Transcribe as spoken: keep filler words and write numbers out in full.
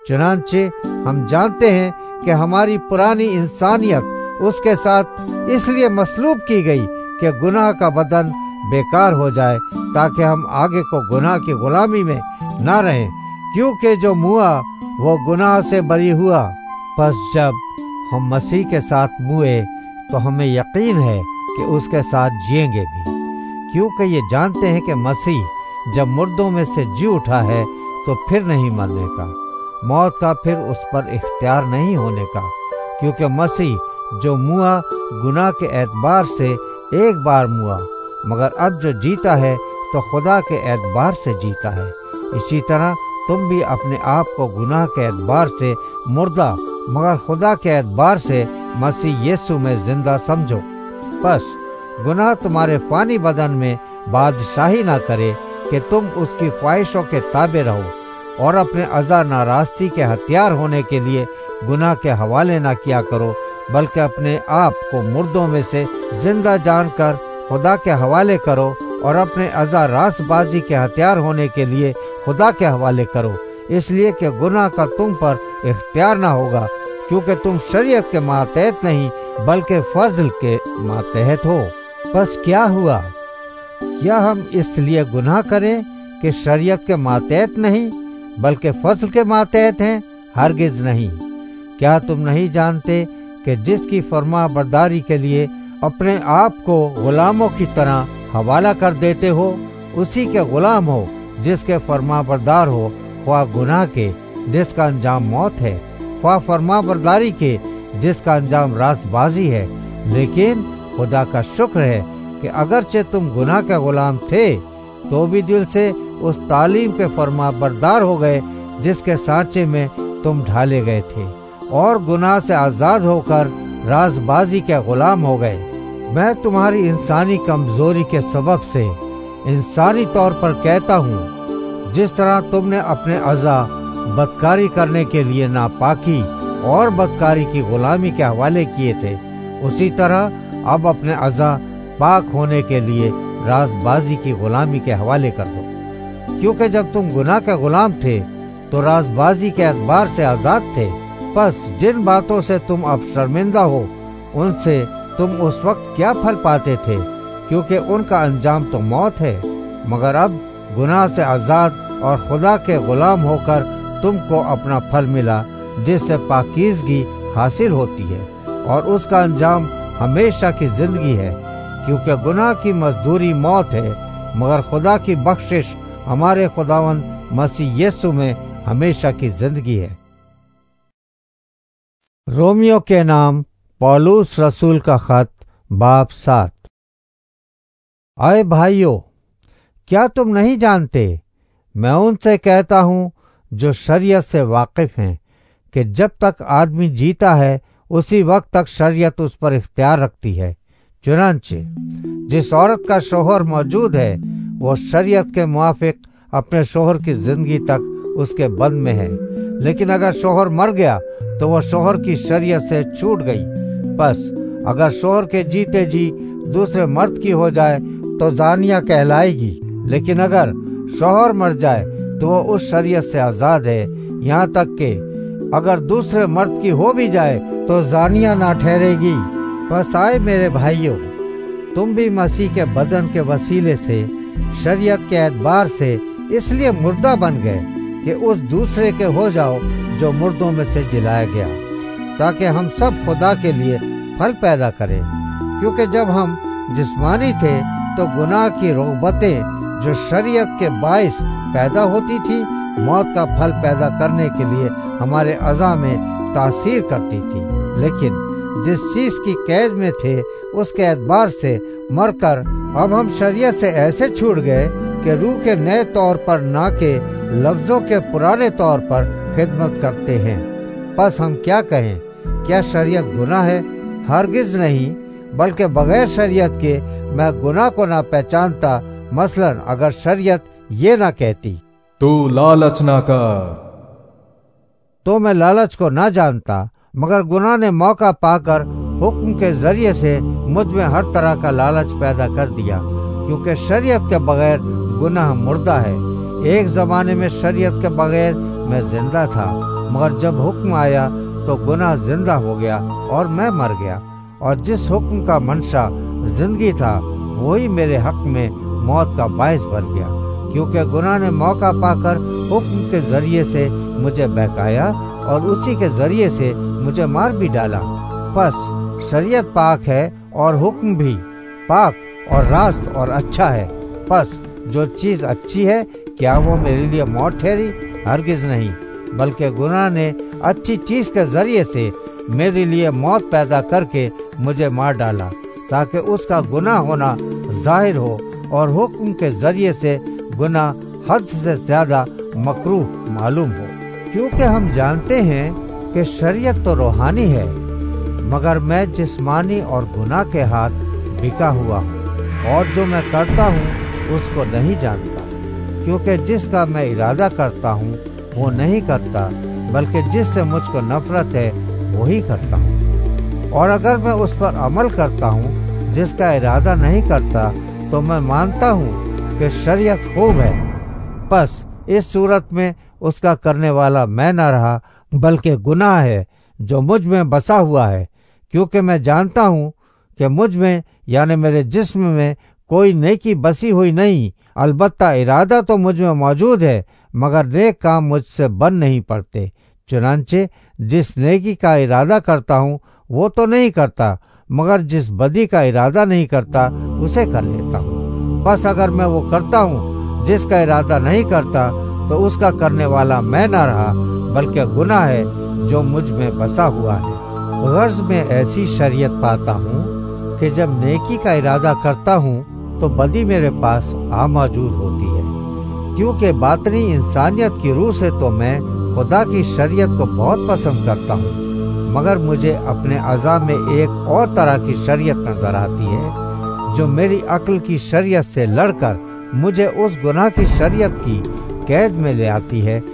چنانچہ ہم جانتے ہیں کہ ہماری پرانی انسانیت اس کے ساتھ اس لیے مصلوب کی گئی کہ گناہ کا بدن بیکار ہو جائے، تاکہ ہم آگے کو گناہ کی غلامی میں نہ رہیں، کیونکہ جو موا وہ گناہ سے بری ہوا۔ پس جب ہم مسیح کے ساتھ موئے تو ہمیں یقین ہے کہ اس کے ساتھ جئیں گے بھی، کیونکہ یہ جانتے ہیں کہ مسیح جب مردوں میں سے جی اٹھا ہے تو پھر نہیں مرنے کا، موت کا پھر اس پر اختیار نہیں ہونے کا، کیونکہ مسیح جو موا گناہ کے اعتبار سے ایک بار موا، مگر اب جو جیتا ہے تو خدا کے اعتبار سے جیتا ہے۔ اسی طرح تم بھی اپنے آپ کو گناہ کے اعتبار سے مردہ مگر خدا کے اعتبار سے مسیح یسوع میں زندہ سمجھو۔ پس گناہ تمہارے فانی بدن میں بادشاہی نہ کرے کہ تم اس کی خواہشوں کے تابع رہو، اور اپنے اعضاء ناراستی کے ہتھیار ہونے کے لیے گناہ کے حوالے نہ کیا کرو، بلکہ اپنے آپ کو مردوں میں سے زندہ جان کر خدا کے حوالے کرو، اور اپنے اعضاء راست بازی کے ہتھیار ہونے کے لیے خدا کے حوالے کرو، اس لیے کہ گناہ کا تم پر اختیار نہ ہوگا، کیونکہ تم شریعت کے ماتحت نہیں بلکہ فضل کے ماتحت ہو۔ پس کیا ہوا؟ کیا ہم اس لیے گناہ کریں کہ شریعت کے ماتحت نہیں بلکہ فضل کے ماتحت ہیں؟ ہرگز نہیں۔ کیا تم نہیں جانتے کہ جس کی فرما برداری کے لیے اپنے آپ کو غلاموں کی طرح حوالہ کر دیتے ہو، اسی کے غلام ہو جس کے فرما بردار ہو، خواہ گناہ کے جس کا انجام موت ہے، خواہ فرما برداری کے جس کا انجام راست بازی ہے۔ لیکن خدا کا شکر ہے کہ اگرچہ تم گناہ کے غلام تھے تو بھی دل سے اس تعلیم کے فرما بردار ہو گئے جس کے سانچے میں تم ڈھالے گئے تھے، اور گناہ سے آزاد ہو کر راز بازی کے غلام ہو گئے۔ میں تمہاری انسانی کمزوری کے سبب سے انسانی طور پر کہتا ہوں، جس طرح تم نے اپنے اعضاء بدکاری کرنے کے لیے ناپاکی اور بدکاری کی غلامی کے حوالے کیے تھے، اسی طرح اب اپنے اعضاء پاک ہونے کے لیے راز بازی کی غلامی کے حوالے کر دو، کیونکہ جب تم گناہ کے غلام تھے تو راز بازی کے اعتبار سے آزاد تھے۔ پس جن باتوں سے تم اب شرمندہ ہو ان سے تم اس وقت کیا پھل پاتے تھے، کیونکہ ان کا انجام تو موت ہے، مگر اب گناہ سے آزاد اور خدا کے غلام ہو کر تم کو اپنا پھل ملا، جس سے پاکیزگی حاصل ہوتی ہے، اور اس کا انجام ہمیشہ کی زندگی ہے، کیونکہ گناہ کی مزدوری موت ہے، مگر خدا کی بخشش ہمارے خداوند مسیح یسوع میں ہمیشہ کی زندگی ہے۔ رومیو کے نام پولس رسول کا خط، باب سات۔ اے بھائیو، کیا تم نہیں جانتے، میں ان سے کہتا ہوں جو شریعت سے واقف ہیں، کہ جب تک آدمی جیتا ہے اسی وقت تک شریعت اس پر اختیار رکھتی ہے۔ چنانچہ جس عورت کا شوہر موجود ہے وہ شریعت کے موافق اپنے شوہر کی زندگی تک اس کے بند میں ہے، لیکن اگر شوہر مر گیا تو وہ شوہر کی شریعت سے چھوٹ گئی۔ پس اگر شوہر کے جیتے جی دوسرے مرد کی ہو جائے تو زانیہ کہلائے گی، لیکن اگر شوہر مر جائے تو وہ اس شریعت سے آزاد ہے، یہاں تک کہ اگر دوسرے مرد کی ہو بھی جائے تو زانیہ نہ ٹھہرے گی۔ پس آئے میرے بھائیو، تم بھی مسیح کے بدن کے وسیلے سے شریعت کے اعتبار سے اس لیے مردہ بن گئے کہ اس دوسرے کے ہو جاؤ جو مردوں میں سے جلایا گیا، تاکہ ہم سب خدا کے لیے پھل پیدا کریں۔ کیونکہ جب ہم جسمانی تھے تو گناہ کی رغبتیں جو شریعت کے باعث پیدا ہوتی تھی موت کا پھل پیدا کرنے کے لیے ہمارے اعضاء میں تاثیر کرتی تھی، لیکن جس چیز کی قید میں تھے اس کے اعتبار سے مر کر اب ہم شریعت سے ایسے چھوٹ گئے کہ روح کے نئے طور پر نہ کہ لفظوں کے پرانے طور پر خدمت کرتے ہیں۔ پس ہم کیا کہیں؟ کیا شریعت گناہ ہے؟ ہرگز نہیں، بلکہ بغیر شریعت کے میں گناہ کو نہ پہچانتا۔ مثلاً اگر شریعت یہ نہ کہتی تو لالچ نہ کر، تو میں لالچ کو نہ جانتا، مگر گناہ نے موقع پا کر حکم کے ذریعے سے مجھ میں ہر طرح کا لالچ پیدا کر دیا، کیونکہ شریعت کے بغیر گناہ مردہ ہے۔ ایک زمانے میں شریعت کے بغیر میں زندہ تھا، مگر جب حکم آیا تو گناہ زندہ ہو گیا اور میں مر گیا، اور جس حکم کا منشا زندگی تھا وہی میرے حق میں موت کا باعث بن گیا، کیونکہ گناہ نے موقع پا کر حکم کے ذریعے سے مجھے بہکایا اور اسی کے ذریعے سے مجھے مار بھی ڈالا۔ پس شریعت پاک ہے اور حکم بھی پاک اور راست اور اچھا ہے۔ پس جو چیز اچھی ہے کیا وہ میرے لیے موت ٹھہری؟ ہرگز نہیں، بلکہ گناہ نے اچھی چیز کے ذریعے سے میرے لیے موت پیدا کر کے مجھے مار ڈالا، تاکہ اس کا گناہ ہونا ظاہر ہو اور حکم کے ذریعے سے گناہ حد سے زیادہ مکروہ معلوم ہو۔ کیونکہ ہم جانتے ہیں کہ شریعت تو روحانی ہے، مگر میں جسمانی اور گناہ کے ہاتھ بکا ہوا ہوں، اور جو میں کرتا ہوں اس کو نہیں جانتا، کیونکہ جس کا میں ارادہ کرتا ہوں وہ نہیں کرتا، بلکہ جس سے مجھ کو نفرت ہے وہی کرتا ہوں۔ اور اگر میں اس پر عمل کرتا ہوں جس کا ارادہ نہیں کرتا، تو میں مانتا ہوں کہ شریعت خوب ہے۔ پس اس صورت میں اس کا کرنے والا میں نہ رہا، بلکہ گناہ ہے جو مجھ میں بسا ہوا ہے، کیونکہ میں جانتا ہوں کہ مجھ میں یعنی میرے جسم میں کوئی نیکی بسی ہوئی نہیں، البتہ ارادہ تو مجھ میں موجود ہے، مگر نیک کام مجھ سے بن نہیں پڑتے۔ چنانچہ جس نیکی کا ارادہ کرتا ہوں وہ تو نہیں کرتا، مگر جس بدی کا ارادہ نہیں کرتا اسے کر لیتا ہوں۔ بس اگر میں وہ کرتا ہوں جس کا ارادہ نہیں کرتا، تو اس کا کرنے والا میں نہ رہا، بلکہ گناہ ہے جو مجھ میں بسا ہوا ہے۔ غرض میں ایسی شریعت پاتا ہوں کہ جب نیکی کا ارادہ کرتا ہوں تو بدی میرے پاس آ موجود ہوتی ہے، کیونکہ باطنی انسانیت کی روح سے تو میں خدا کی شریعت کو بہت پسند کرتا ہوں، مگر مجھے اپنے اعضاء میں ایک اور طرح کی شریعت نظر آتی ہے جو میری عقل کی شریعت سے لڑ کر مجھے اس گناہ کی شریعت کی قید میں لے آتی ہے